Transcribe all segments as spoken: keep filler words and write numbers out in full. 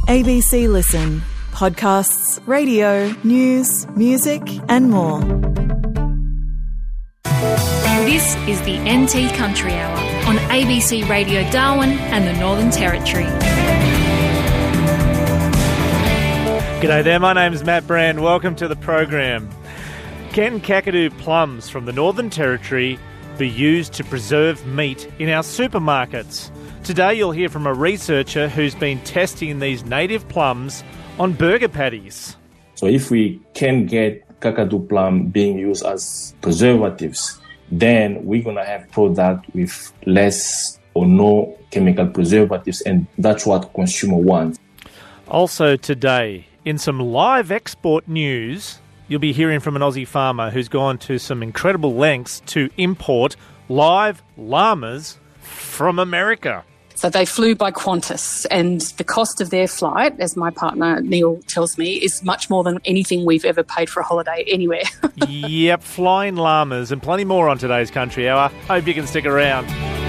A B C Listen. Podcasts, radio, news, music and more. This is the N T Country Hour on A B C Radio Darwin and the Northern Territory. G'day there, my name's Matt Brand. Welcome to the program. Can Kakadu plums from the Northern Territory be used to preserve meat in our supermarkets? Today you'll hear from a researcher who's been testing these native plums on burger patties. So if we can get Kakadu plum being used as preservatives, then we're going to have product with less or no chemical preservatives, and that's what consumer wants. Also today, in some live export news, you'll be hearing from an Aussie farmer who's gone to some incredible lengths to import live llamas from America. So they flew by Qantas, and the cost of their flight, as my partner Neil tells me, is much more than anything we've ever paid for a holiday anywhere. Yep, flying llamas and plenty more on today's Country Hour. Hope you can stick around.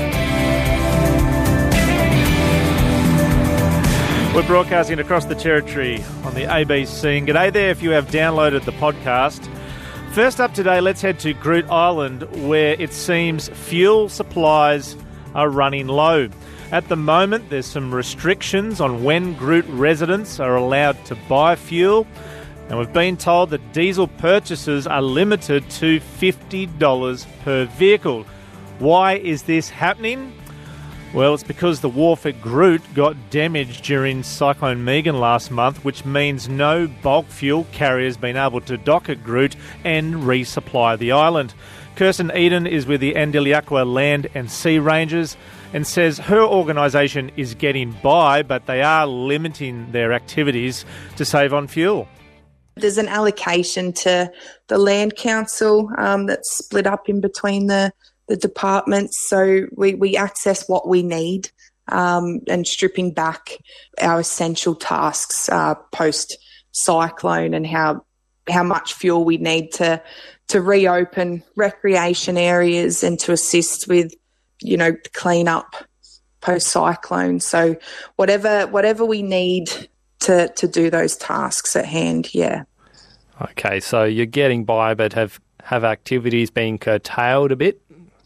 We're broadcasting across the Territory on the A B C. And g'day there if you have downloaded the podcast. First up today, let's head to Groote Eylandt, where it seems fuel supplies are running low. At the moment, there's some restrictions on when Groote residents are allowed to buy fuel, and we've been told that diesel purchases are limited to fifty dollars per vehicle. Why is this happening? Well, it's because the wharf at Groote got damaged during Cyclone Megan last month, which means no bulk fuel carriers been able to dock at Groote and resupply the island. Kirsten Eden is with the Andiliaqua Land and Sea Rangers and says her organisation is getting by, but they are limiting their activities to save on fuel. There's an allocation to the Land Council um, that's split up in between the, the departments, so we, we access what we need um, and stripping back our essential tasks uh, post-cyclone and how how much fuel we need to to reopen recreation areas and to assist with, you know, clean up post-cyclone. So whatever whatever we need to, to do those tasks at hand, yeah. Okay, so you're getting by, but have, have activities been curtailed a bit?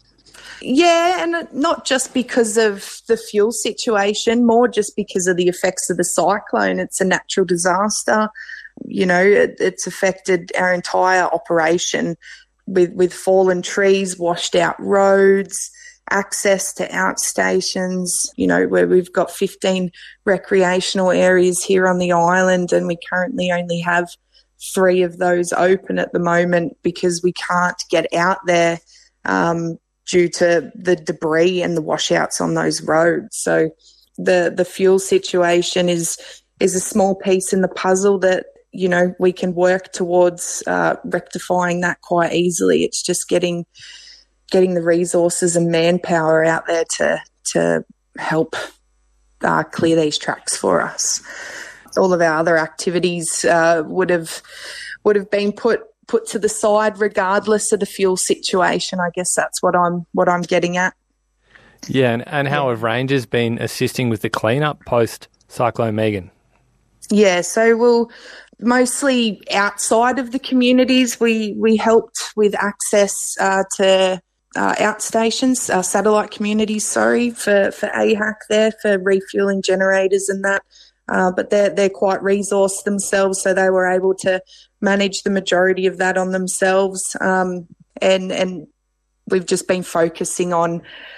Yeah, and not just because of the fuel situation, more just because of the effects of the cyclone. It's a natural disaster. You know, it, it's affected our entire operation with, with fallen trees, washed out roads, access to outstations, you know, where we've got fifteen recreational areas here on the island, and we currently only have three of those open at the moment because we can't get out there um, due to the debris and the washouts on those roads. So the the fuel situation is is a small piece in the puzzle that, you know, we can work towards uh, rectifying that quite easily. It's just getting getting the resources and manpower out there to to help uh, clear these tracks for us. All of our other activities uh, would have would have been put put to the side regardless of the fuel situation. I guess that's what I'm what I'm getting at. Yeah, and, and how have Rangers been assisting with the cleanup post Cyclone Megan? Yeah, so we'll mostly outside of the communities. We we helped with access uh, to uh, outstations, uh, satellite communities. Sorry for for A H A C there for refueling generators and that. Uh, but they're they're quite resourced themselves, so they were able to manage the majority of that on themselves. Um, and and we've just been focusing on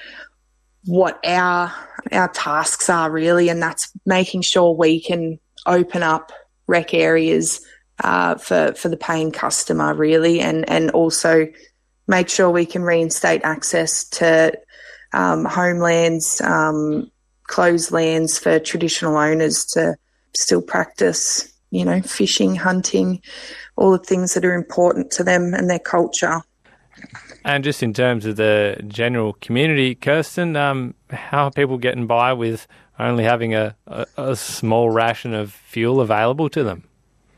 what our our tasks are really, and that's making sure we can open up rec areas uh, for for the paying customer really, and and also make sure we can reinstate access to um, homelands. Um, closed lands for traditional owners to still practice, you know, fishing, hunting, all the things that are important to them and their culture. And just in terms of the general community, Kirsten, um, how are people getting by with only having a, a, a small ration of fuel available to them?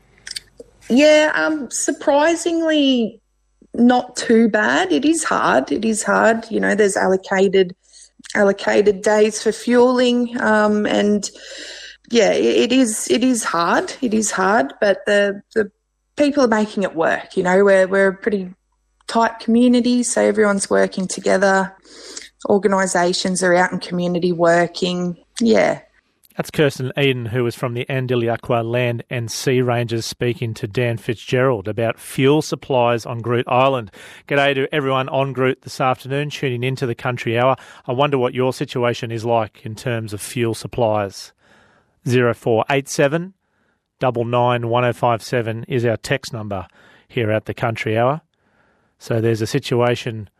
Yeah, um, surprisingly not too bad. It is hard. It is hard. You know, there's allocated allocated days for fueling, um, and yeah, it is. It is hard. It is hard, but the the people are making it work. You know, we're we're a pretty tight community, so everyone's working together. Organisations are out in community working. Yeah. That's Kirsten Eden, who was from the Andiliaqua Land and Sea Rangers, speaking to Dan Fitzgerald about fuel supplies on Groote Eylandt. G'day to everyone on Groote this afternoon, tuning into the Country Hour. I wonder what your situation is like in terms of fuel supplies. zero four eight seven nine nine one oh five seven is our text number here at the Country Hour. So there's a situation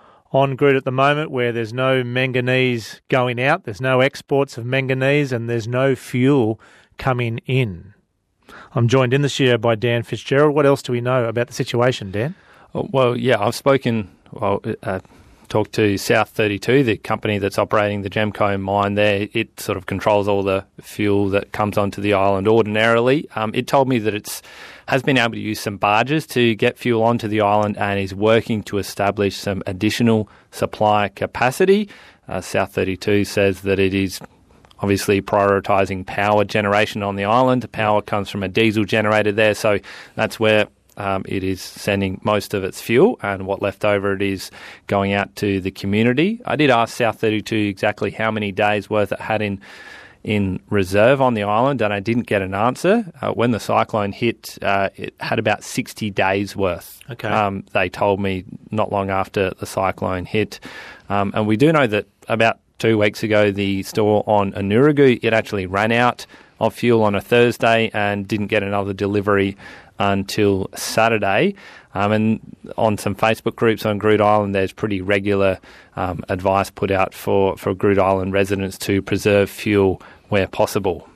on Groote at the moment where there's no manganese going out, there's no exports of manganese, and there's no fuel coming in. I'm joined in the studio by Dan Fitzgerald. What else do we know about the situation, Dan? Well, yeah, I've spoken, well, uh, talked to South thirty-two, the company that's operating the Gemco mine there. It sort of controls all the fuel that comes onto the island ordinarily. Um, it told me that it's has been able to use some barges to get fuel onto the island and is working to establish some additional supply capacity. Uh, South thirty-two says that it is obviously prioritising power generation on the island. The power comes from a diesel generator there, so that's where um, it is sending most of its fuel, and what left over it is going out to the community. I did ask South thirty-two exactly how many days worth it had in in reserve on the island, and I didn't get an answer. Uh, when the cyclone hit, uh, it had about sixty days worth. Okay. Um, they told me not long after the cyclone hit. Um, and we do know that about two weeks ago, the store on Anuragu, it actually ran out of fuel on a Thursday and didn't get another delivery until Saturday. Um, and on some Facebook groups on Groote Eylandt, there's pretty regular um, advice put out for, for Groote Eylandt residents to preserve fuel where possible.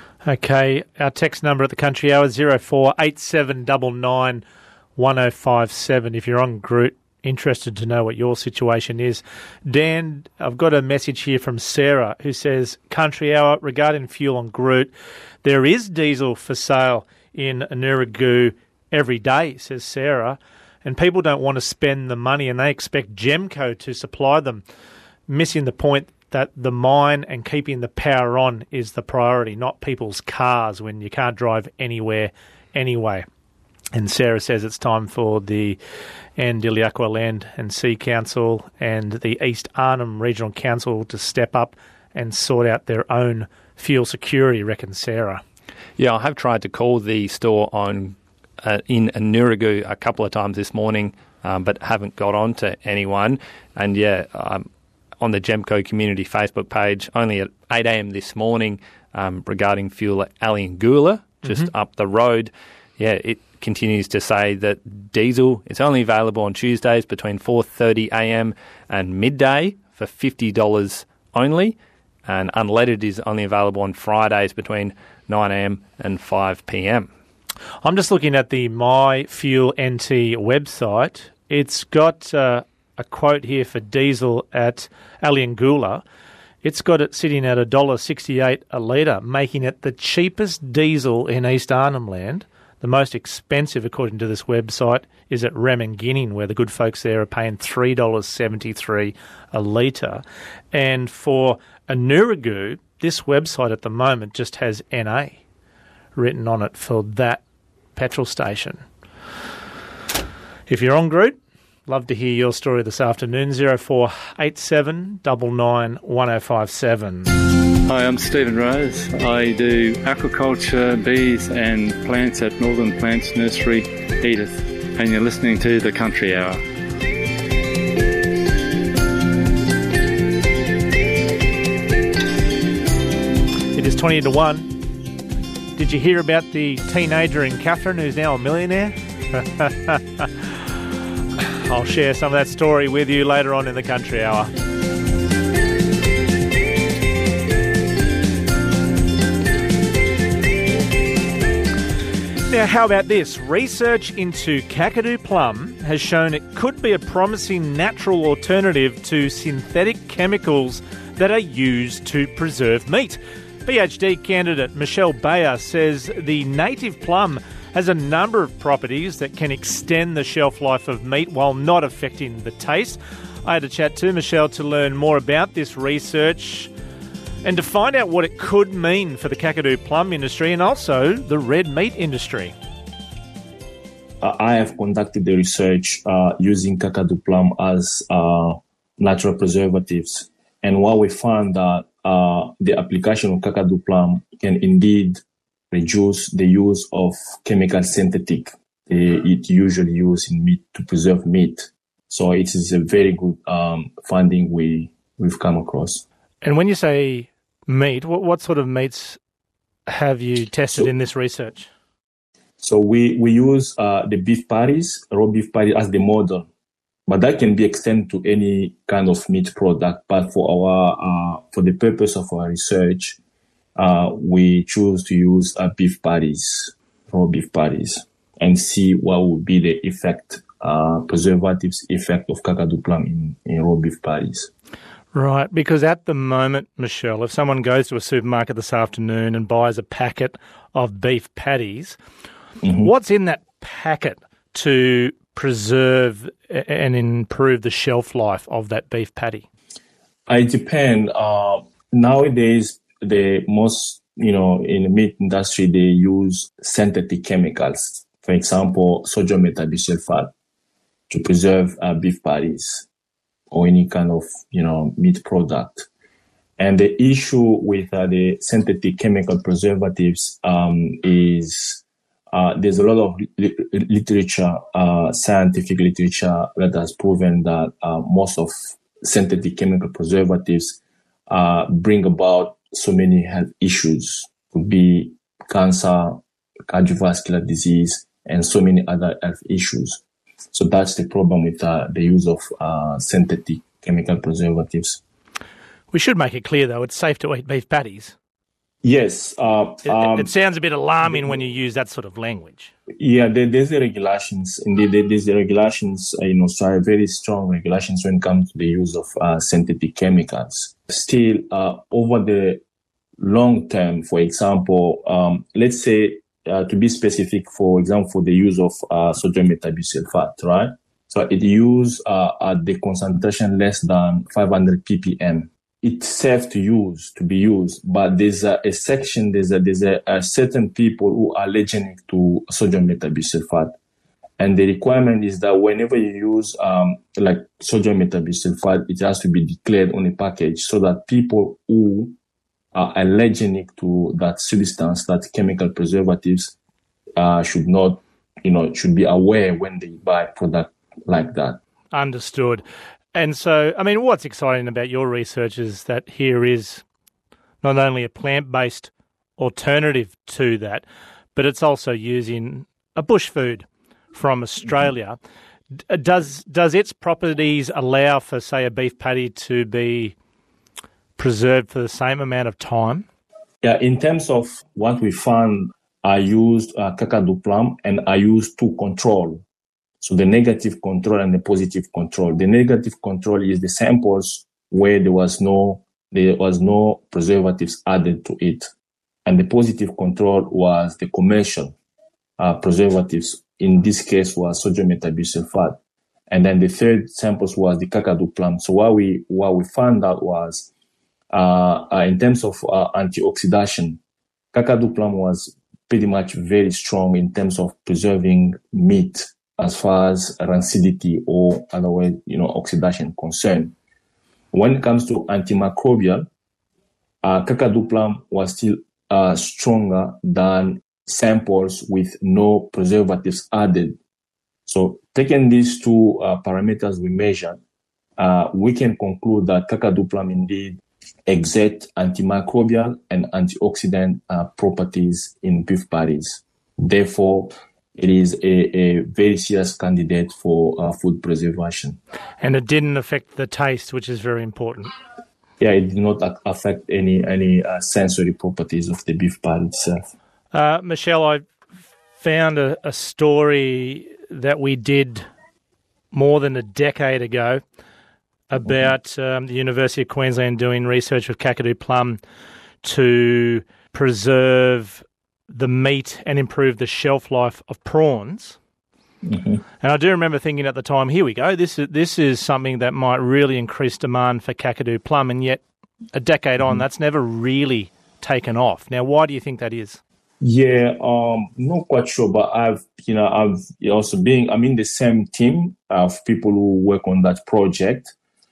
Okay, our text number at the Country Hour is zero four eight seven nine nine one oh five seven. If you're on Groote, interested to know what your situation is. Dan, I've got a message here from Sarah who says, Country Hour, regarding fuel on Groote, there is diesel for sale in Anuragu every day, says Sarah, and people don't want to spend the money and they expect Gemco to supply them, missing the point that the mine and keeping the power on is the priority, not people's cars when you can't drive anywhere anyway. And Sarah says it's time for the Andiliaqua Land and Sea Council and the East Arnhem Regional Council to step up and sort out their own fuel security, reckons Sarah. Yeah, I have tried to call the store on uh, in Anuragu a couple of times this morning, um, but haven't got on to anyone. And yeah, um, on the Gemco community Facebook page, only at eight a.m. this morning, um, regarding fuel at Aliangula, just mm-hmm. up the road. Yeah, it continues to say that diesel is only available on Tuesdays between four thirty a.m. and midday for fifty dollars only, and unleaded is only available on Fridays between nine a.m. and five p.m. I'm just looking at the My Fuel N T website. It's got uh, a quote here for diesel at Aliangula. It's got it sitting at one dollar sixty-eight a litre, making it the cheapest diesel in East Arnhem Land. The most expensive, according to this website, is at Remenginning, where the good folks there are paying three dollars seventy-three a litre. And for Anuragu, this website at the moment just has N A written on it for that petrol station. If you're on Groote, love to hear your story this afternoon. zero four eight seven nine nine one oh five seven. Hi, I'm Stephen Rose. I do aquaculture, bees and plants at Northern Plants Nursery, Edith. And you're listening to The Country Hour. It is twenty to one. Did you hear about the teenager in Katherine who's now a millionaire? I'll share some of that story with you later on in the Country Hour. Now, how about this? Research into Kakadu plum has shown it could be a promising natural alternative to synthetic chemicals that are used to preserve meat. PhD candidate Michelle Bayer says the native plum has a number of properties that can extend the shelf life of meat while not affecting the taste. I had a chat to Michelle to learn more about this research. and to find out what it could mean for the Kakadu plum industry and also the red meat industry. Uh, I have conducted the research uh, using Kakadu plum as uh, natural preservatives. And what we found that uh, the application of Kakadu plum can indeed reduce the use of chemical synthetic. Uh, it usually used in meat to preserve meat. So it is a very good um, finding we, we've come across. And when you say meat, what, what sort of meats have you tested So- in this research? So we, we use uh, the beef patties, raw beef patties as the model, but that can be extended to any kind of meat product. But for our uh, for the purpose of our research, uh, we choose to use uh, beef patties, raw beef patties, and see what would be the effect, uh, preservatives effect of Kakadu plum in, in raw beef patties. Right, because at the moment, Michelle, if someone goes to a supermarket this afternoon and buys a packet of beef patties, mm-hmm. what's in that packet to preserve and improve the shelf life of that beef patty? It depends. Uh, nowadays, the most, you know, in the meat industry, they use synthetic chemicals. For example, sodium metabisulfate to preserve uh, beef patties or any kind of, you know, meat product. And the issue with uh, the synthetic chemical preservatives um, is uh, there's a lot of li- literature, uh, scientific literature that has proven that uh, most of synthetic chemical preservatives uh, bring about so many health issues. Could be cancer, cardiovascular disease, and so many other health issues. So that's the problem with uh, the use of uh, synthetic chemical preservatives. We should make it clear, though, it's safe to eat beef patties. Yes. Uh, It, um, it sounds a bit alarming when you use that sort of language. yeah, there, there's the regulations. Indeed, there- there's the regulations uh, in Australia, very strong regulations when it comes to the use of uh, synthetic chemicals. Still, uh, over the long term, for example, um, let's say, uh, to be specific, for example, for the use of uh, sodium metabisulfate, right? So it used uh, at the concentration less than five hundred ppm. It's safe to use, to be used, but there's a, a section, there's a, there's a, a certain people who are allergic to sodium metabisulfate. And the requirement is that whenever you use, um, like sodium metabisulfate, it has to be declared on a package so that people who are allergic to that substance, that chemical preservatives, uh, should not, you know, should be aware when they buy product like that. Understood. And so, I mean, what's exciting about your research is that here is not only a plant-based alternative to that, but it's also using a bush food from Australia. D- Does does its properties allow for, say, a beef patty to be preserved for the same amount of time? Yeah, in terms of what we found, I used uh, Kakadu plum and I used two control. So the negative control and the positive control. The negative control is the samples where there was no there was no preservatives added to it, and the positive control was the commercial uh, preservatives. In this case, was sodium metabisulfate, and then the third samples was the Kakadu plum. So what we what we found out was uh, uh, in terms of uh, antioxidation, Kakadu plum was pretty much very strong in terms of preserving meat as far as rancidity or otherwise, you know, oxidation concerned. When it comes to antimicrobial, uh, Kakadu plum was still uh, stronger than samples with no preservatives added. So taking these two uh, parameters we measured, uh, we can conclude that Kakadu plum indeed exert antimicrobial and antioxidant uh, properties in beef patties. Therefore, it is a, a very serious candidate for uh, food preservation. And it didn't affect the taste, which is very important. Yeah, it did not a- affect any any uh, sensory properties of the beef patty itself. Uh, Michelle, I found a, a story that we did more than a decade ago about mm-hmm. um, the University of Queensland doing research with Kakadu plum to preserve the meat and improve the shelf life of prawns. Mm-hmm. And I do remember thinking at the time, here we go, this is, this is something that might really increase demand for Kakadu plum, and yet a decade on, that's never really taken off. Now, why do you think that is? Yeah, um, not quite sure, but I've, you know, I've also been, I'm in the same team of people who work on that project,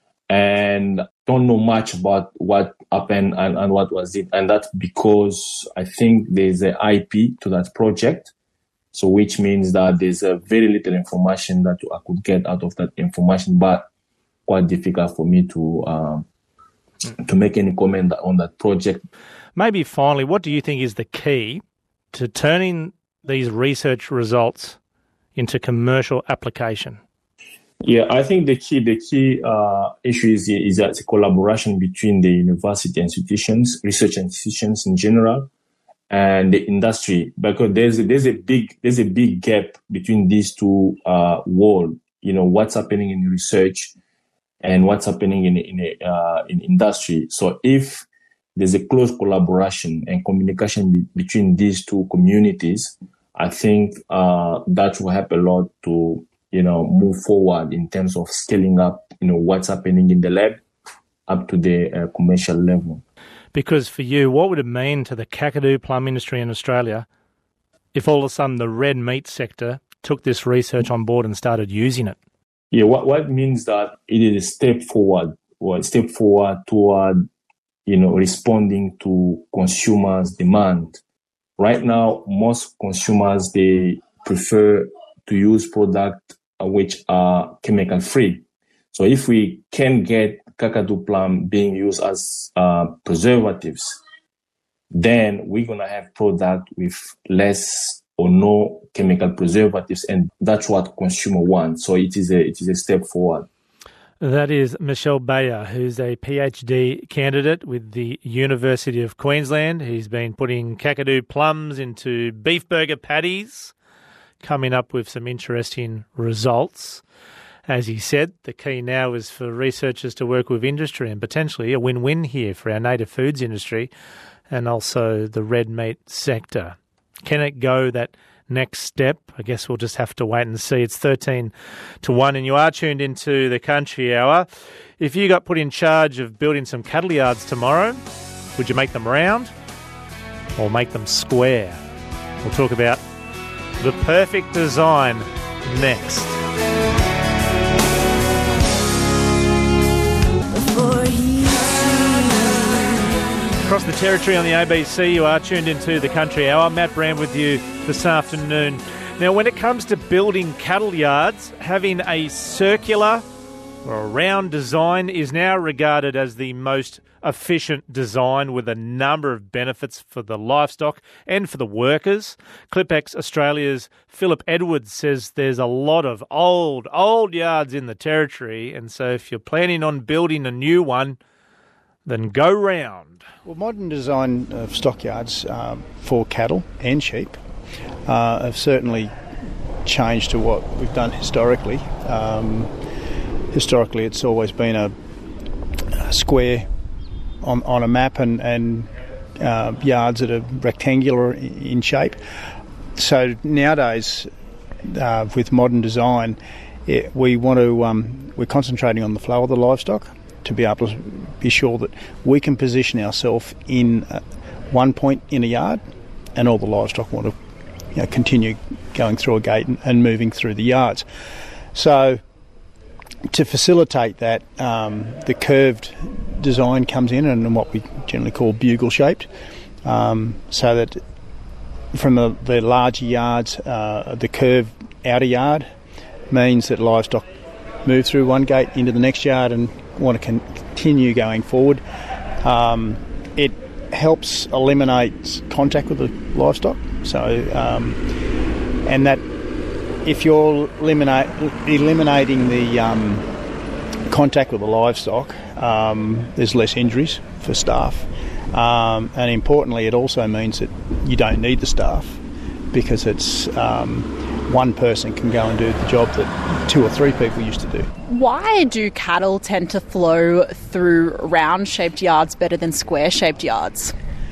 and don't know much about what happened and, and what was it. And that's because I think there's an I P to that project. So which means that there's a very little information that I could get out of that information, but quite difficult for me to, um, to make any comment on that project. Maybe finally, what do you think is the key to turning these research results into commercial application? Yeah, I think the key the key uh, issue is, is that it's a collaboration between the university institutions, research institutions in general, and the industry, because there's a, there's a big there's a big gap between these two uh, worlds. You know, what's happening in research and what's happening in in a, uh, in industry. So if there's a close collaboration and communication be- between these two communities, I think uh, that will help a lot to, you know, move forward in terms of scaling up, you know, what's happening in the lab up to the uh, commercial level. Because for you, what would it mean to the Kakadu plum industry in Australia if all of a sudden the red meat sector took this research on board and started using it? Yeah, what what means that it is a step forward, or a step forward toward, you know, responding to consumers' demand. Right now, most consumers, they prefer to use products which are chemical free. So if we can get Kakadu plum being used as uh, preservatives, then we're going to have product with less or no chemical preservatives, and that's what consumer wants. So it is a it is a step forward. That is Michelle Bayer, who's a PhD candidate with the University of Queensland. He's been putting Kakadu plums into beef burger patties, coming up with some interesting results. As he said, the key now is for researchers to work with industry, and potentially a win-win here for our native foods industry and also the red meat sector. Can it go that next step? I guess we'll just have to wait and see. It's thirteen to one, and you are tuned into the Country Hour. If you got put in charge of building some cattle yards tomorrow, would you make them round or make them square? We'll talk about the perfect design next. Across the territory on the A B C, you are tuned into the Country Hour. Matt Brand with you this afternoon. Now, when it comes to building cattle yards, having a circular or a round design is now regarded as the most efficient design, with a number of benefits for the livestock and for the workers. ClipX Australia's Philip Edwards says there's a lot of old, old yards in the territory, and so if you're planning on building a new one, then go round. Well, modern design of stockyards um, for cattle and sheep uh, have certainly changed to what we've done historically. Um, historically, it's always been a, a square on, on a map, and, and uh, yards that are rectangular in shape. So nowadays, uh, with modern design, it, we want to um, we're concentrating on the flow of the livestock, to be able to be sure that we can position ourselves in uh, one point in a yard, and all the livestock want to, you know, continue going through a gate and, and moving through the yards. So to facilitate that, um, the curved design comes in, and what we generally call bugle shaped, um, so that from the, the larger yards, uh, the curved outer yard means that livestock move through one gate into the next yard and want to continue going forward. Um, it helps eliminate contact with the livestock. So, um, and that if you're eliminate, eliminating the um, contact with the livestock, um, there's less injuries for staff. Um, and importantly, it also means that you don't need the staff, because it's um, one person can go and do the job that two or three people used to do. Why do cattle tend to flow through round-shaped yards better than square-shaped yards?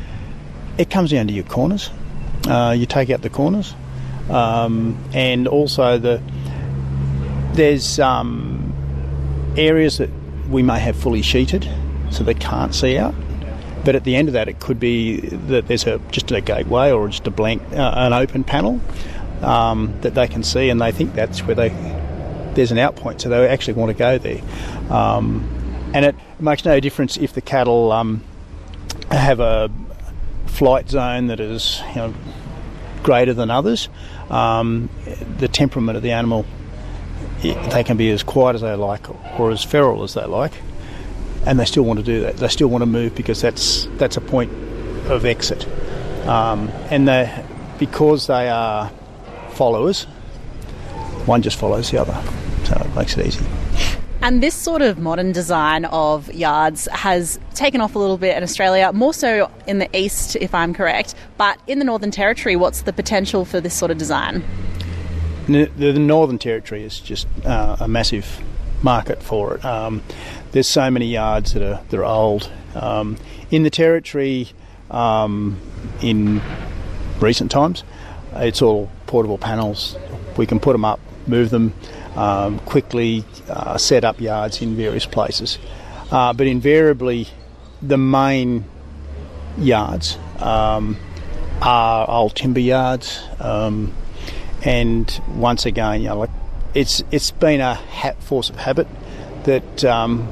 It comes down to your corners. Uh, you take out the corners, um, and also the there's um, areas that we may have fully sheeted. so they can't see out. But at the end of that, it could be that there's a just a gateway or just a blank, uh, an open panel um, that they can see, and they think that's where they there's an out point, so they actually want to go there. Um, and it makes no difference if the cattle um, have a flight zone that is, you know, greater than others. Um, the temperament of the animal, it, they can be as quiet as they like or as feral as they like. And they still want to do that. They still want to move because that's that's a point of exit. Um, and they, because they are followers, one just follows the other. So it makes it easy. And this sort of modern design of yards has taken off a little bit in Australia, more so in the east, if I'm correct. But in the Northern Territory, what's the potential for this sort of design? The, the Northern Territory is just uh, a massive market for it. Um, there's so many yards that are that are old. Um, in the Territory, um, in recent times, it's all portable panels. We can put them up, move them um, quickly, uh, set up yards in various places. Uh, but invariably, the main yards um, are old timber yards. Um, and once again, you know, like it's it's been a ha- force of habit that um,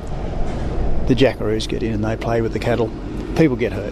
the jackaroos get in and they play with the cattle. People get hurt.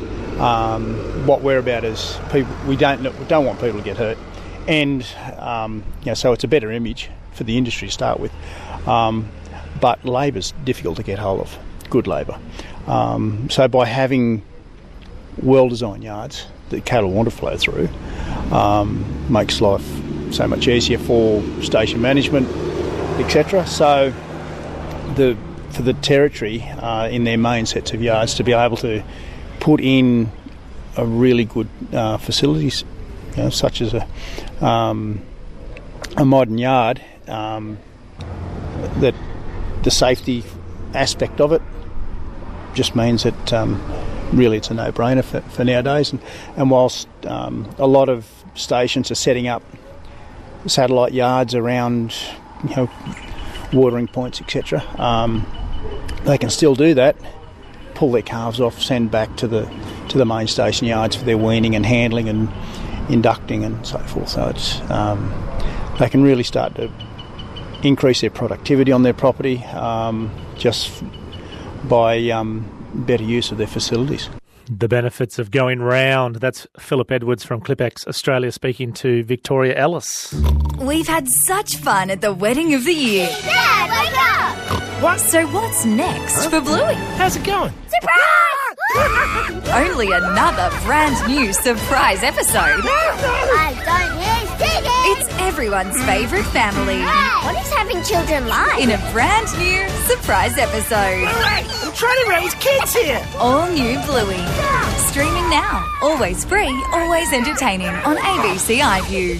Um, what we're about is people. We don't we don't want people to get hurt, and um, you know, so it's a better image for the industry to start with. Um, but labour's difficult to get hold of, good labour. Um, so by having well-designed yards that cattle want to flow through, um, makes life so much easier for station management, et cetera. So the for the Territory uh, in their main sets of yards to be able to put in a really good uh, facilities, you know, such as a um, a modern yard, um, that the safety aspect of it just means that um, really it's a no-brainer for, for nowadays. And, and whilst um, a lot of stations are setting up satellite yards around, you know, watering points, et cetera, um, they can still do that, pull their calves off, send back to the to the main station yards for their weaning and handling and inducting and so forth. So it's um, they can really start to increase their productivity on their property um, just by um, better use of their facilities. The benefits of going round. That's Philip Edwards from Clipex Australia speaking to Victoria Ellis. We've had such fun at the wedding of the year. Dad, wake up! What? So what's next huh? for Bluey? How's it going? Surprise! Only another brand new surprise episode. I don't hear singing! It's everyone's favourite family. Hey, what is having children like? In a brand new surprise episode. Alright, I'm trying to raise kids here! All new Bluey. Yeah. Streaming now. Always free, always entertaining on A B C iView.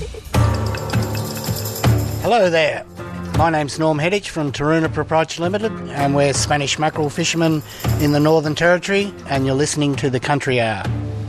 Hello there. My name's Norm Heddich from Taruna Proprietary Limited, and we're Spanish mackerel fishermen in the Northern Territory, and you're listening to the Country Hour.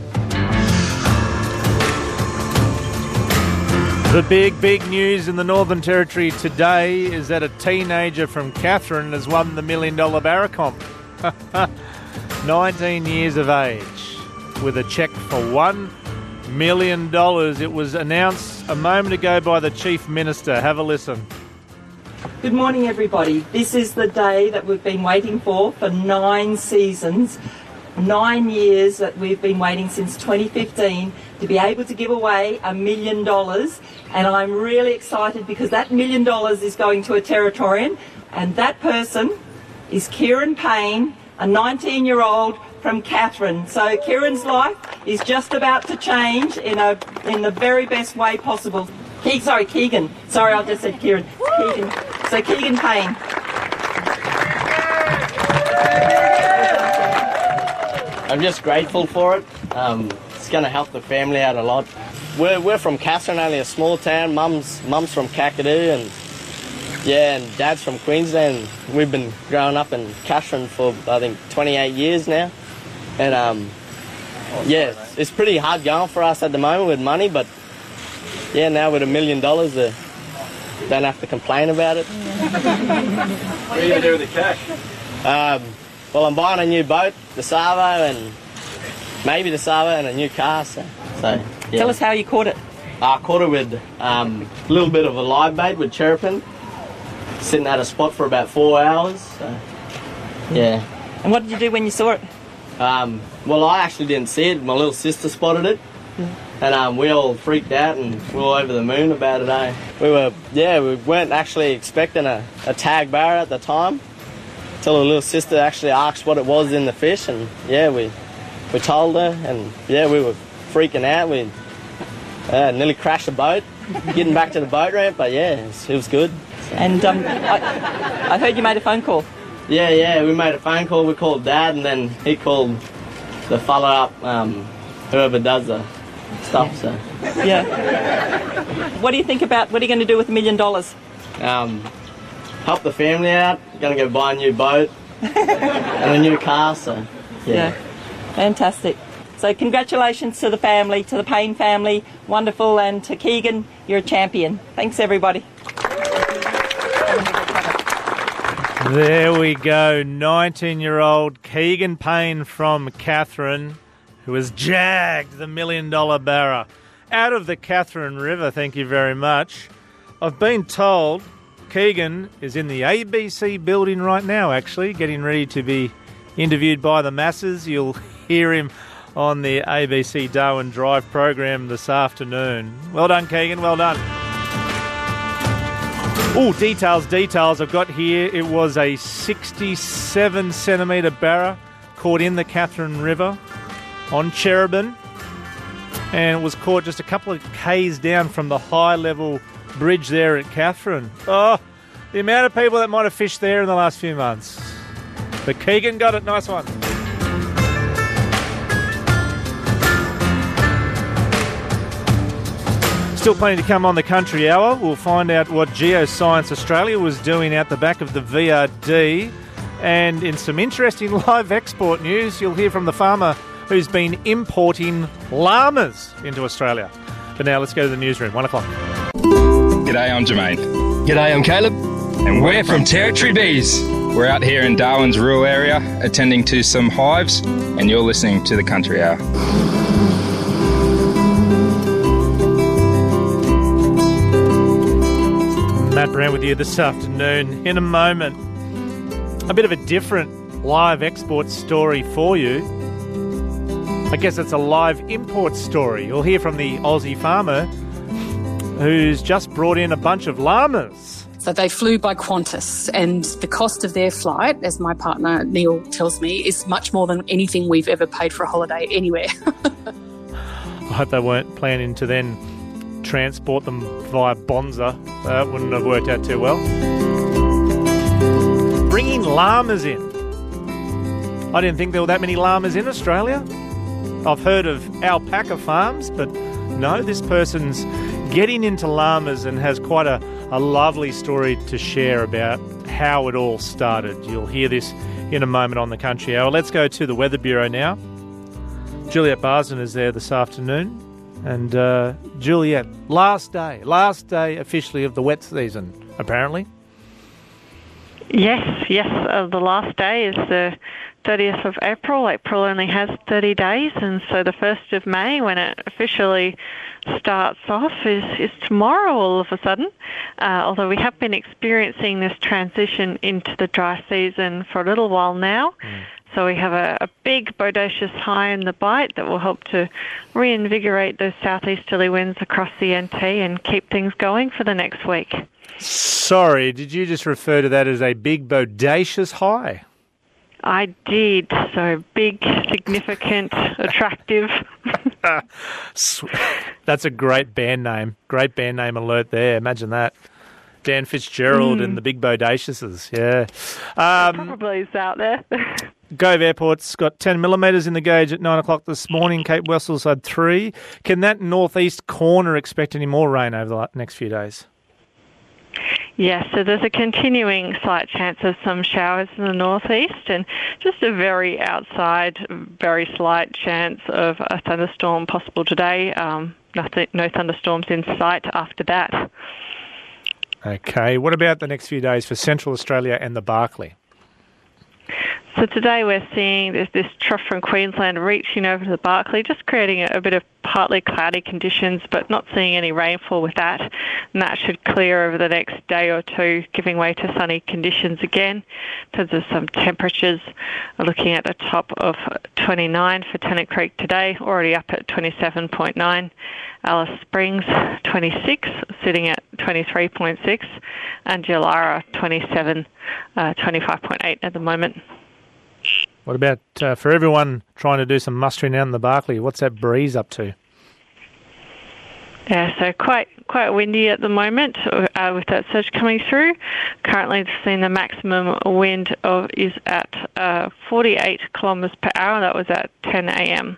The big, big news in the Northern Territory today is that a teenager from Katherine has won the Million Dollar Barracomp. nineteen years of age, with a cheque for one million dollars. It was announced a moment ago by the Chief Minister. Have a listen. Good morning, everybody. This is the day that we've been waiting for for nine seasons, nine years that we've been waiting since twenty fifteen to be able to give away a million dollars. And I'm really excited because that million dollars is going to a Territorian, and that person is Kieran Payne, a nineteen-year-old from Katherine. So Kieran's life is just about to change in a in the very best way possible. Ke- sorry, Keegan. Sorry, I just said Kieran. Keegan. So Keegan Payne. I'm just grateful for it. Um, it's going to help the family out a lot. We're we're from Katherine, only a small town. Mum's mum's from Kakadu, and yeah, and Dad's from Queensland. We've been growing up in Katherine for I think twenty-eight years now, and um, yeah, it's, it's pretty hard going for us at the moment with money, but yeah, now with a million dollars, uh, don't have to complain about it. What are you going to do with the cash? Um, well, I'm buying a new boat, the Savo, and maybe the Savo and a new car. So, so yeah. Tell us how you caught it. I caught it with um, a little bit of a live bait with Cherrapin, sitting at a spot for about four hours. So, yeah. And what did you do when you saw it? Um, well, I actually didn't see it. My little sister spotted it. Mm. And um, we all freaked out and we were all over the moon about it, eh? We were, yeah, we weren't actually expecting a, a tag barra at the time until her little sister actually asked what it was in the fish, and yeah, we we told her, and yeah, we were freaking out. We uh, nearly crashed the boat getting back to the boat ramp, but yeah, it was, it was good. And um, I, I heard you made a phone call. Yeah, yeah, we made a phone call. We called Dad, and then he called the follow-up, um, whoever does the stuff. So yeah. What do you think about? What are you going to do with a million dollars? Um, help the family out. Going to go buy a new boat and a new car. So yeah. yeah, fantastic. So congratulations to the family, to the Payne family, wonderful, and to Keegan, you're a champion. Thanks, everybody. There we go, nineteen-year-old Keegan Payne from Katherine, who has jagged the million-dollar barra out of the Katherine River. Thank you very much. I've been told Keegan is in the A B C building right now, actually, getting ready to be interviewed by the masses. You'll hear him on the A B C Darwin Drive program this afternoon. Well done, Keegan, well done. Oh, details, details. I've got here, it was a sixty-seven centimetre barra caught in the Katherine River on Cherrabin, and it was caught just a couple of k's down from the high-level bridge there at Katherine. Oh, the amount of people that might have fished there in the last few months. But Keegan got it, nice one. Still plenty to come on the Country Hour. We'll find out what Geoscience Australia was doing out the back of the V R D. And in some interesting live export news, you'll hear from the farmer who's been importing llamas into Australia. But now let's go to the newsroom. One o'clock. G'day, I'm Jermaine. G'day, I'm Caleb. And we're from Territory Bees. We're out here in Darwin's rural area attending to some hives, and you're listening to the Country Hour. Matt Brown with you this afternoon. In a moment, a bit of a different live export story for you. I guess it's a live import story. You'll hear from the Aussie farmer who's just brought in a bunch of llamas. So they flew by Qantas, and the cost of their flight, as my partner Neil tells me, is much more than anything we've ever paid for a holiday anywhere. I hope they weren't planning to then transport them via Bonza. That wouldn't have worked out too well. Bringing llamas in. I didn't think there were that many llamas in Australia. I've heard of alpaca farms, but no, this person's getting into llamas and has quite a, a lovely story to share about how it all started. You'll hear this in a moment on the Country Hour. Let's go to the Weather Bureau now. Juliet Barsden is there this afternoon. And uh, Juliet, last day, last day officially of the wet season, apparently. Yes, yes. Uh, the last day is the thirtieth of April. April only has thirty days, and so the first of May, when it officially starts off, is, is tomorrow all of a sudden. Uh, although we have been experiencing this transition into the dry season for a little while now. Mm. So we have a, a big bodacious high in the Bight that will help to reinvigorate those southeasterly winds across the N T and keep things going for the next week. Sorry, did you just refer to that as a big bodacious high? I did. So big, significant, attractive. That's a great band name. Great band name alert there. Imagine that. Dan Fitzgerald mm. and the Big Bodaciouses, yeah. Um, probably is out there. Gove Airport's got ten millimetres in the gauge at nine o'clock this morning. Cape Wessels had three. Can that northeast corner expect any more rain over the next few days? Yes, so there's a continuing slight chance of some showers in the northeast and just a very outside, very slight chance of a thunderstorm possible today. Um, nothing, no thunderstorms in sight after that. Okay, what about the next few days for Central Australia and the Barkly? So today we're seeing this, this trough from Queensland reaching over to the Barkly, just creating a, a bit of partly cloudy conditions, but not seeing any rainfall with that. And that should clear over the next day or two, giving way to sunny conditions again. In terms of some temperatures, we're looking at a top of twenty-nine for Tennant Creek today, already up at twenty-seven point nine. Alice Springs, twenty-six, sitting at twenty-three point six. And Julara, twenty-seven, uh, twenty-five point eight at the moment. What about uh, for everyone trying to do some mustering out in the Barkly? What's that breeze up to? Yeah, so quite quite windy at the moment uh, with that surge coming through. Currently, seeing the maximum wind of is at uh, forty-eight kilometres per hour. That was at ten a.m.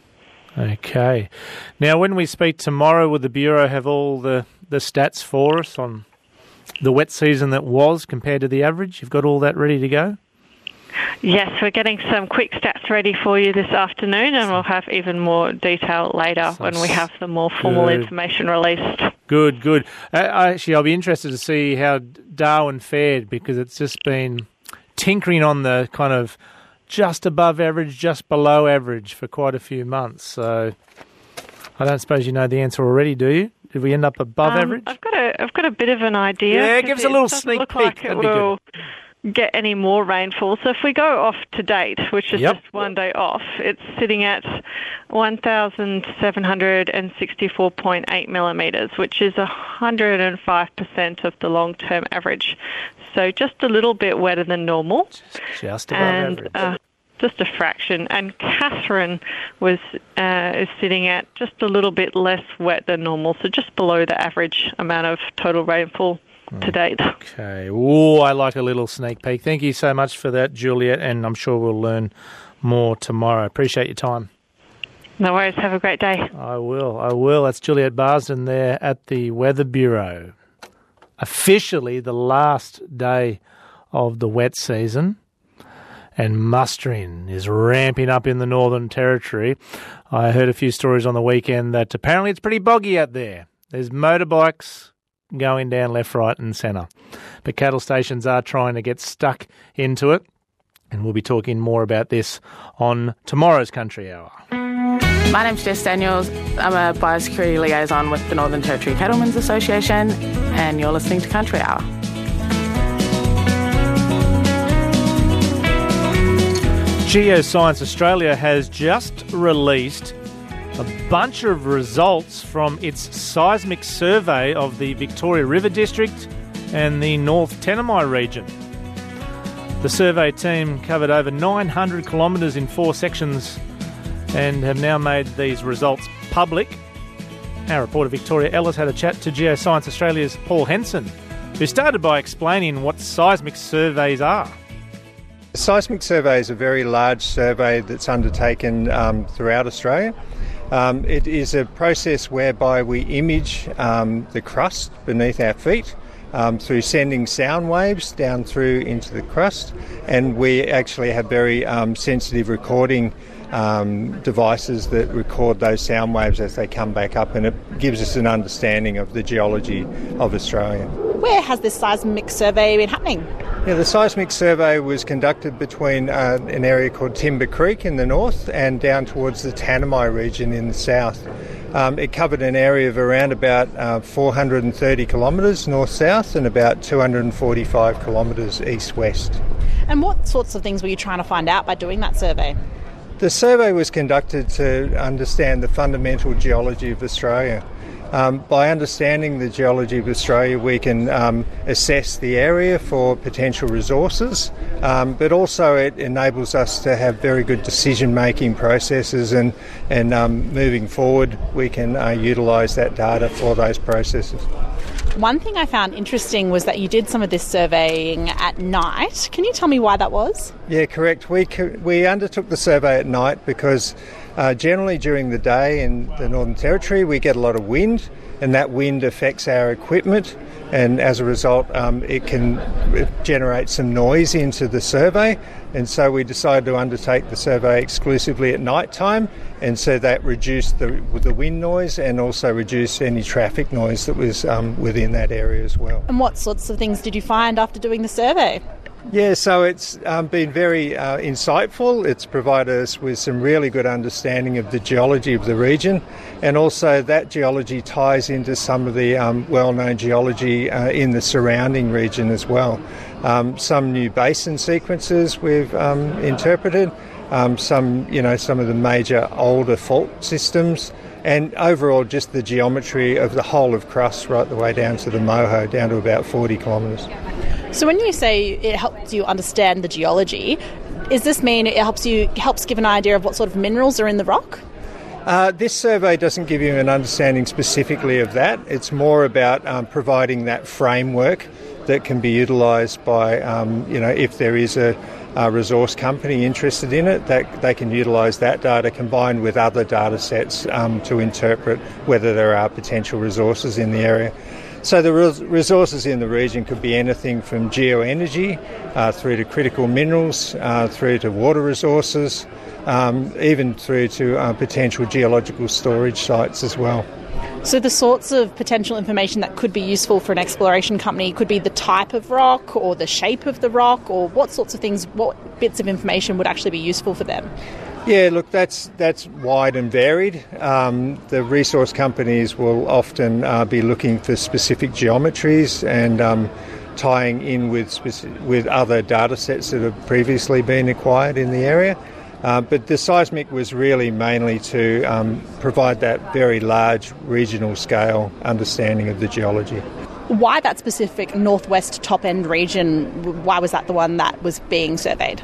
Okay. Now, when we speak tomorrow, will the Bureau have all the, the stats for us on the wet season that was compared to the average? You've got all that ready to go? Yes, we're getting some quick stats ready for you this afternoon, and we'll have even more detail later when we have the more formal Good. information released. Good, good. Uh, actually, I'll be interested to see how Darwin fared, because it's just been tinkering on the kind of just above average, just below average for quite a few months. So I don't suppose you know the answer already, do you? Did we end up above um, average? I've got a, I've got a bit of an idea. Yeah, give us a little sneak look peek. Like That'd it be will good. Get any more rainfall. So if we go off to date, which is Yep. just one day off, it's sitting at one thousand seven hundred sixty-four point eight millimetres, which is one hundred five percent of the long-term average. So just a little bit wetter than normal. Just above and, average. Uh, just a fraction. And Catherine was uh, is sitting at just a little bit less wet than normal, so just below the average amount of total rainfall to date. Okay. Oh, I like a little sneak peek. Thank you so much for that, Juliet, and I'm sure we'll learn more tomorrow. Appreciate your time. No worries. Have a great day. I will. I will. That's Juliet Barsden there at the Weather Bureau. Officially the last day of the wet season, and mustering is ramping up in the Northern Territory. I heard a few stories on the weekend that apparently it's pretty boggy out there. There's motorbikes going down left, right and centre. But cattle stations are trying to get stuck into it, and we'll be talking more about this on tomorrow's Country Hour. My name's Jess Daniels. I'm a biosecurity liaison with the Northern Territory Cattlemen's Association, and you're listening to Country Hour. Geoscience Australia has just released a bunch of results from its seismic survey of the Victoria River District and the North Tanami region. The survey team covered over nine hundred kilometres in four sections and have now made these results public. Our reporter Victoria Ellis had a chat to Geoscience Australia's Paul Henson, who started by explaining what seismic surveys are. A seismic survey is a very large survey that's undertaken um, throughout Australia. Um, it is a process whereby we image um, the crust beneath our feet um, through sending sound waves down through into the crust, and we actually have very um, sensitive recording um, devices that record those sound waves as they come back up, and it gives us an understanding of the geology of Australia. Where has this seismic survey been happening? Yeah, the seismic survey was conducted between uh, an area called Timber Creek in the north and down towards the Tanami region in the south. Um, it covered an area of around about uh, four hundred thirty kilometres north-south and about two hundred forty-five kilometres east-west. And what sorts of things were you trying to find out by doing that survey? The survey was conducted to understand the fundamental geology of Australia. Um, by understanding the geology of Australia, we can um, assess the area for potential resources, um, but also it enables us to have very good decision-making processes, and, and um, moving forward we can uh, utilise that data for those processes. One thing I found interesting was that you did some of this surveying at night. Can you tell me why that was? Yeah, correct. We, we undertook the survey at night because Uh, generally during the day in the Northern Territory we get a lot of wind, and that wind affects our equipment, and as a result um, it can generate some noise into the survey, and so we decided to undertake the survey exclusively at night time, and so that reduced the, the wind noise and also reduced any traffic noise that was um, within that area as well. And what sorts of things did you find after doing the survey? Yeah, so it's um, been very uh, insightful. It's provided us with some really good understanding of the geology of the region, and also that geology ties into some of the um, well-known geology uh, in the surrounding region as well. Um, some new basin sequences we've um, interpreted, um, some, you know, some of the major older fault systems, and overall just the geometry of the whole of crust right the way down to the Moho, down to about forty kilometres. So when you say it helps you understand the geology, does this mean it helps you helps give an idea of what sort of minerals are in the rock? Uh, this survey doesn't give you an understanding specifically of that. It's more about um, providing that framework that can be utilised by, um, you know, if there is a, a resource company interested in it, that they can utilise that data combined with other data sets um, to interpret whether there are potential resources in the area. So the res- resources in the region could be anything from geoenergy uh, through to critical minerals, uh, through to water resources, um, even through to uh, potential geological storage sites as well. So the sorts of potential information that could be useful for an exploration company could be the type of rock or the shape of the rock, or what sorts of things, what bits of information would actually be useful for them? Yeah, look, that's that's wide and varied. Um, the resource companies will often uh, be looking for specific geometries and um, tying in with speci- with other data sets that have previously been acquired in the area. Uh, but the seismic was really mainly to um, provide that very large regional scale understanding of the geology. Why that specific northwest top end region? Why was that the one that was being surveyed?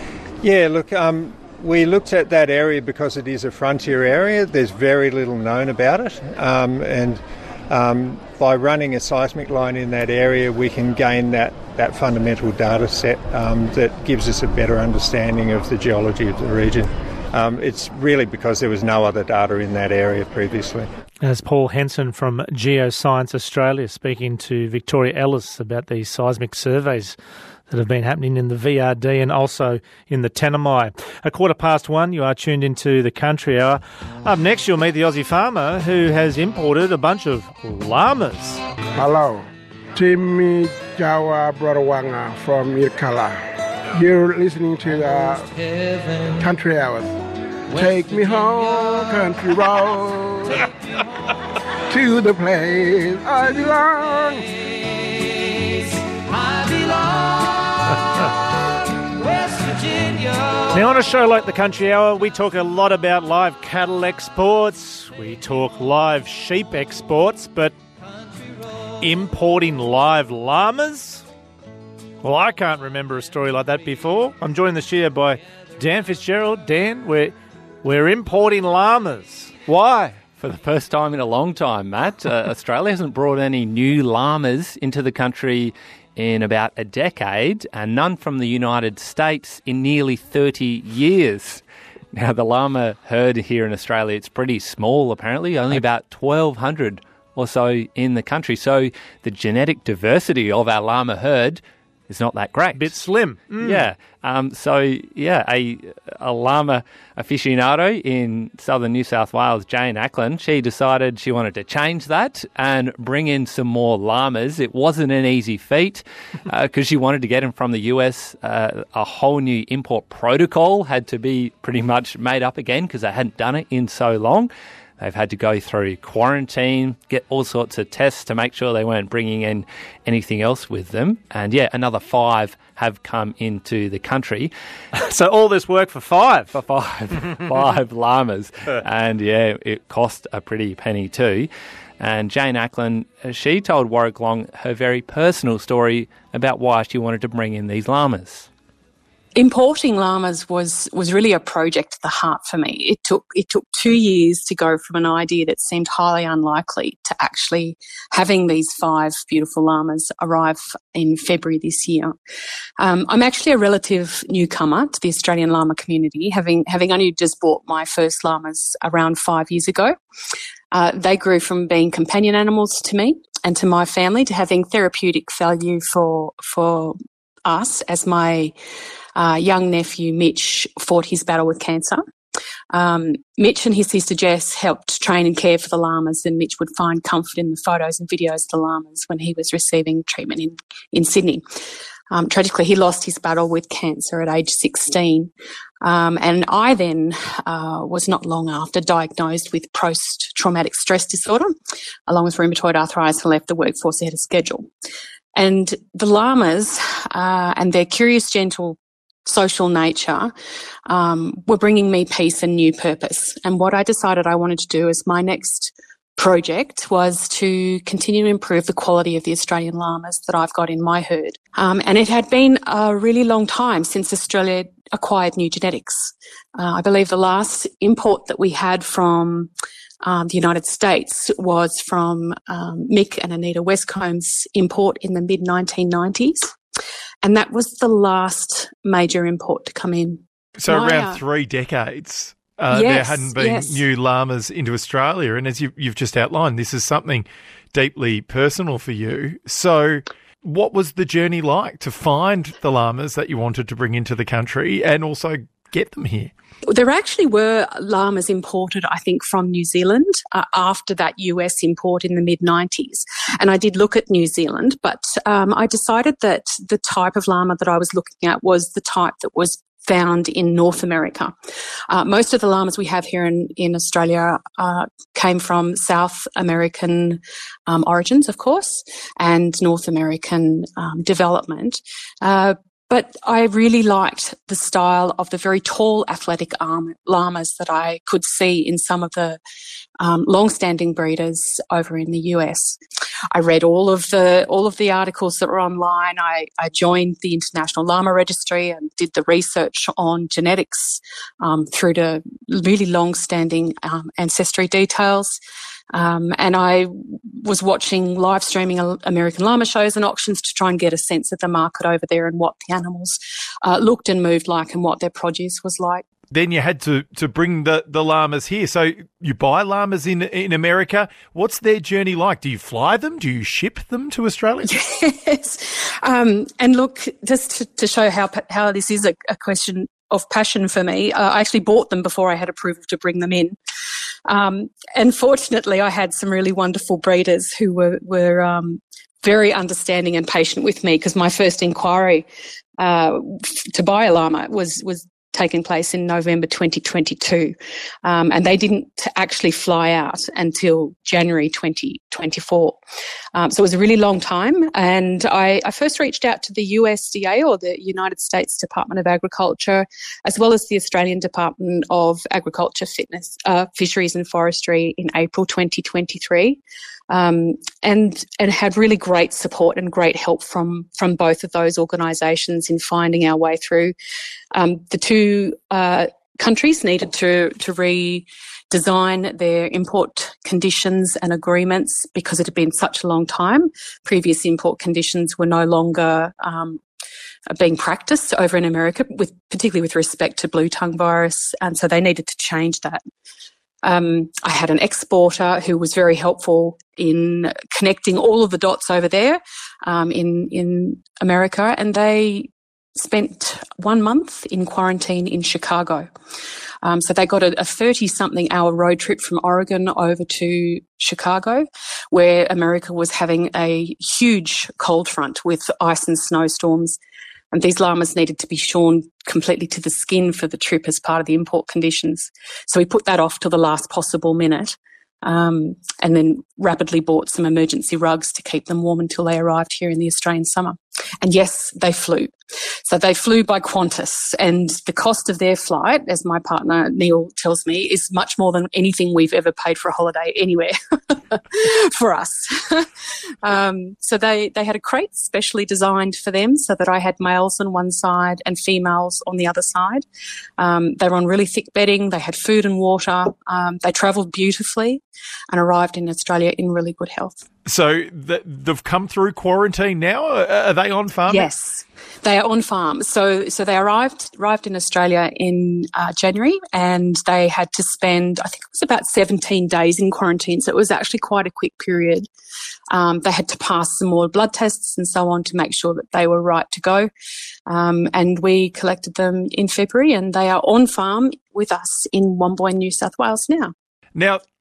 Yeah, look, um, we looked at that area because it is a frontier area. There's very little known about it, um, and um, by running a seismic line in that area, we can gain that, that fundamental data set um, that gives us a better understanding of the geology of the region. Um, it's really because there was no other data in that area previously. As Paul Henson from Geoscience Australia speaking to Victoria Ellis about these seismic surveys that have been happening in the V R D and also in the Tanami. A quarter past one, you are tuned into the Country Hour. Up next, you'll meet the Aussie farmer who has imported a bunch of llamas. Hello, Timmy Jawa Brodawanga from Yirkala. You're listening to the Country Hour. Take me home, country road, to the place I belong. Now, on a show like the Country Hour, we talk a lot about live cattle exports, we talk live sheep exports, but importing live llamas? Well, I can't remember a story like that before. I'm joined this year by Dan Fitzgerald. Dan, we're, we're importing llamas. Why? For the first time in a long time, Matt, uh, Australia hasn't brought any new llamas into the country in about a decade, and none from the United States in nearly thirty years. Now, the llama herd here in Australia, it's pretty small apparently, only about twelve hundred or so in the country. So the genetic diversity of our llama herd is not that great. Bit slim. Mm. Yeah. Um, so, yeah, a, a llama aficionado in southern New South Wales, Jane Ackland, she decided she wanted to change that and bring in some more llamas. It wasn't an easy feat because uh, she wanted to get them from the U S. Uh, a whole new import protocol had to be pretty much made up again because they hadn't done it in so long. They've had to go through quarantine, get all sorts of tests to make sure they weren't bringing in anything else with them. And, yeah, another five have come into the country. So all this work for five? For five. five llamas. And, yeah, it cost a pretty penny too. And Jane Ackland, she told Warwick Long her very personal story about why she wanted to bring in these llamas. Importing llamas was, was really a project at the heart for me. It took it took two years to go from an idea that seemed highly unlikely to actually having these five beautiful llamas arrive in February this year. Um, I'm actually a relative newcomer to the Australian llama community, having having only just bought my first llamas around five years ago. Uh, they grew from being companion animals to me and to my family to having therapeutic value for for us as my Uh, young nephew Mitch fought his battle with cancer. Um, Mitch and his sister Jess helped train and care for the llamas, and Mitch would find comfort in the photos and videos of the llamas when he was receiving treatment in, in Sydney. Um, tragically, he lost his battle with cancer at age sixteen. Um, and I then uh, was not long after diagnosed with post-traumatic stress disorder, along with rheumatoid arthritis, and left the workforce ahead of schedule. And the llamas uh, and their curious, gentle, social nature um, were bringing me peace and new purpose. And what I decided I wanted to do as my next project was to continue to improve the quality of the Australian llamas that I've got in my herd. Um, and it had been a really long time since Australia acquired new genetics. Uh, I believe the last import that we had from um, the United States was from um, Mick and Anita Westcomb's import in the mid nineteen nineties. And that was the last major import to come in. So My, around uh, three decades. Uh, yes, there hadn't been yes. new llamas into Australia. And as you, you've just outlined, this is something deeply personal for you. So what was the journey like to find the llamas that you wanted to bring into the country and also get them here? There actually were llamas imported, I think, from New Zealand uh, after that U S import in the mid nineties. And I did look at New Zealand, but um, I decided that the type of llama that I was looking at was the type that was found in North America. Uh, most of the llamas we have here in, in Australia uh, came from South American um, origins, of course, and North American um, development. Uh, But I really liked the style of the very tall, athletic arm, llamas that I could see in some of the um, long-standing breeders over in the U S. I read all of the all of the articles that were online. I, I joined the International Llama Registry and did the research on genetics um, through to really long-standing um, ancestry details. Um, and I was watching live streaming American llama shows and auctions to try and get a sense of the market over there and what the animals uh, looked and moved like and what their produce was like. Then you had to, to bring the, the llamas here. So you buy llamas in in America. What's their journey like? Do you fly them? Do you ship them to Australia? Yes. Um, and look, just to, to show how how this is a, a question of passion for me, uh, I actually bought them before I had approval to bring them in. Um, and fortunately, I had some really wonderful breeders who were, were um, very understanding and patient with me, because my first inquiry uh, to buy a llama was, was taking place in November twenty twenty-two. Um, and they didn't actually fly out until January twenty twenty-four. Um, so it was a really long time. And I, I first reached out to the U S D A, or the United States Department of Agriculture, as well as the Australian Department of Agriculture, Fitness, uh, Fisheries and Forestry in April twenty twenty-three. Um, and and had really great support and great help from from both of those organisations in finding our way through. Um, the two uh, countries needed to to redesign their import conditions and agreements because it had been such a long time. Previous import conditions were no longer um, being practiced over in America, with particularly with respect to blue tongue virus, and so they needed to change that. Um, I had an exporter who was very helpful in connecting all of the dots over there um, in in America, and they spent one month in quarantine in Chicago. Um, so they got a thirty-something hour road trip from Oregon over to Chicago, where America was having a huge cold front with ice and snowstorms. And these llamas needed to be shorn completely to the skin for the trip as part of the import conditions. So we put that off to the last possible minute, um, and then rapidly bought some emergency rugs to keep them warm until they arrived here in the Australian summer. And yes, they flew. So they flew by Qantas, and the cost of their flight, as my partner Neil tells me, is much more than anything we've ever paid for a holiday anywhere for us. um, so they, they had a crate specially designed for them so that I had males on one side and females on the other side. Um, they were on really thick bedding. They had food and water. Um, they travelled beautifully and arrived in Australia in really good health. So th- they've come through quarantine now? Are they on farm? Yes, they are on farm. So so they arrived arrived in Australia in uh, January, and they had to spend, I think it was about seventeen days in quarantine. So it was actually quite a quick period. Um, they had to pass some more blood tests and so on to make sure that they were right to go. Um, and we collected them in February, and they are on farm with us in Womboyne, New South Wales now. Now,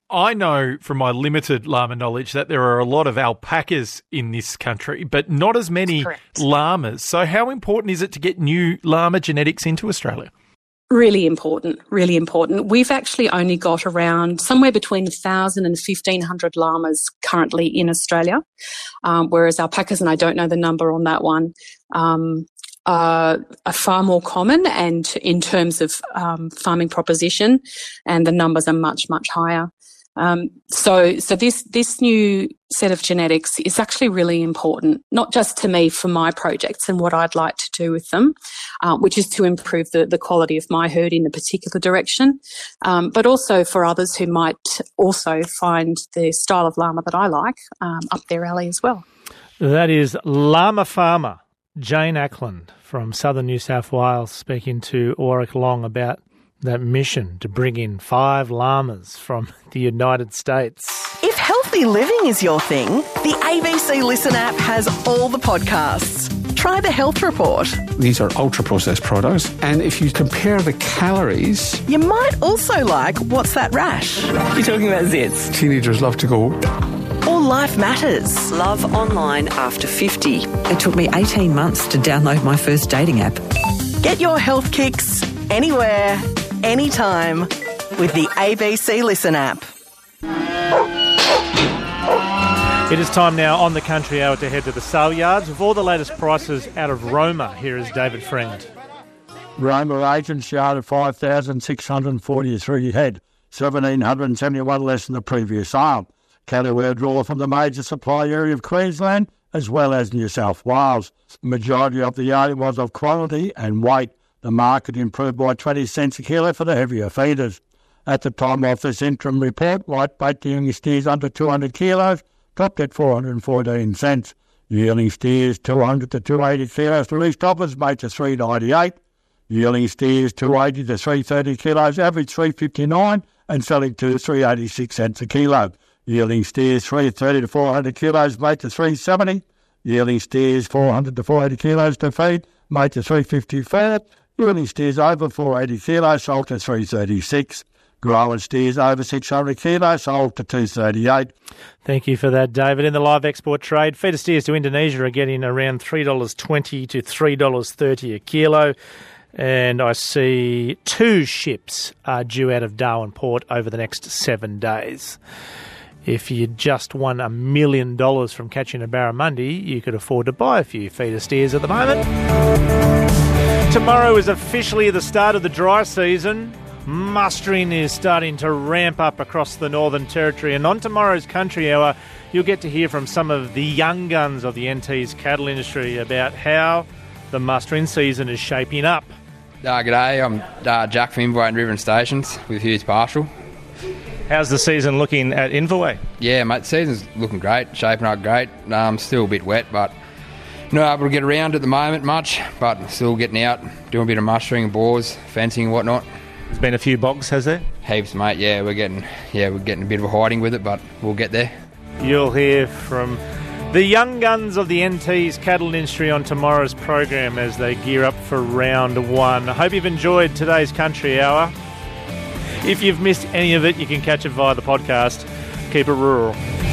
I know from my limited llama knowledge that there are a lot of alpacas in this country, but not as many llamas. So how important is it to get new llama genetics into Australia? Really important, really important. We've actually only got around somewhere between one thousand and fifteen hundred llamas currently in Australia, um, whereas alpacas, and I don't know the number on that one, um, are, are far more common and in terms of um, farming proposition, and the numbers are much, much higher. Um, so, so this, this new set of genetics is actually really important, not just to me for my projects and what I'd like to do with them, uh, which is to improve the, the quality of my herd in a particular direction, um, but also for others who might also find the style of llama that I like um, up their alley as well. That is llama farmer Jane Ackland from southern New South Wales speaking to Warwick Long about that mission to bring in five llamas from the United States. If healthy living is your thing, the A B C Listen app has all the podcasts. Try the Health Report. These are ultra-processed products, and if you compare the calories... You might also like What's That Rash? You're talking about zits. Teenagers love to go... Or Life Matters. Love online after fifty. It took me eighteen months to download my first dating app. Get your health kicks anywhere, anytime with the A B C Listen app. It is time now on the Country Hour to head to the sale yards with all the latest prices out of Roma. Here is David Friend. Roma Agents Yard at five thousand six hundred forty-three head, one thousand seven hundred seventy-one less than the previous sale. Cattle draw from the major supply area of Queensland as well as New South Wales. The majority of the yarding was of quality and weight. The market improved by twenty cents a kilo for the heavier feeders. At the time of this interim report, white bait yearling steers under two hundred kilos dropped at four hundred fourteen cents. Yearling steers two hundred to two hundred eighty kilos release toppers made to three ninety-eight. Yearling steers two hundred eighty to three hundred thirty kilos average three fifty-nine and selling to three eighty-six cents a kilo. Yearling steers three thirty to four hundred kilos made to three seventy. Yearling steers four hundred to four hundred kilos to feed made to three fifty-five. Yearling steers over four hundred eighty kilos sold to three thirty-six. Growing steers over six hundred kilos sold to two thirty-eight. Thank you for that, David. In the live export trade, feeder steers to Indonesia are getting around three dollars twenty to three dollars thirty a kilo. And I see two ships are due out of Darwin Port over the next seven days. If you just won a million dollars from catching a barramundi, you could afford to buy a few feeder steers at the moment. Tomorrow is officially the start of the dry season. Mustering is starting to ramp up across the Northern Territory. And on tomorrow's Country Hour, you'll get to hear from some of the young guns of the N T's cattle industry about how the mustering season is shaping up. Uh, g'day, I'm uh, Jack from Inverway and River and Stations with Hughes Partial. How's the season looking at Inverway? Yeah, mate, the season's looking great, shaping up great. Um, still a bit wet, but not able to get around at the moment much, but still getting out, doing a bit of mustering, bores, fencing and whatnot. There's been a few bogs, has there? Heaps, mate, yeah, we're getting yeah, we're getting a bit of a hiding with it, but we'll get there. You'll hear from the young guns of the N T's cattle industry on tomorrow's program as they gear up for round one. I hope you've enjoyed today's Country Hour. If you've missed any of it, you can catch it via the podcast. Keep it rural.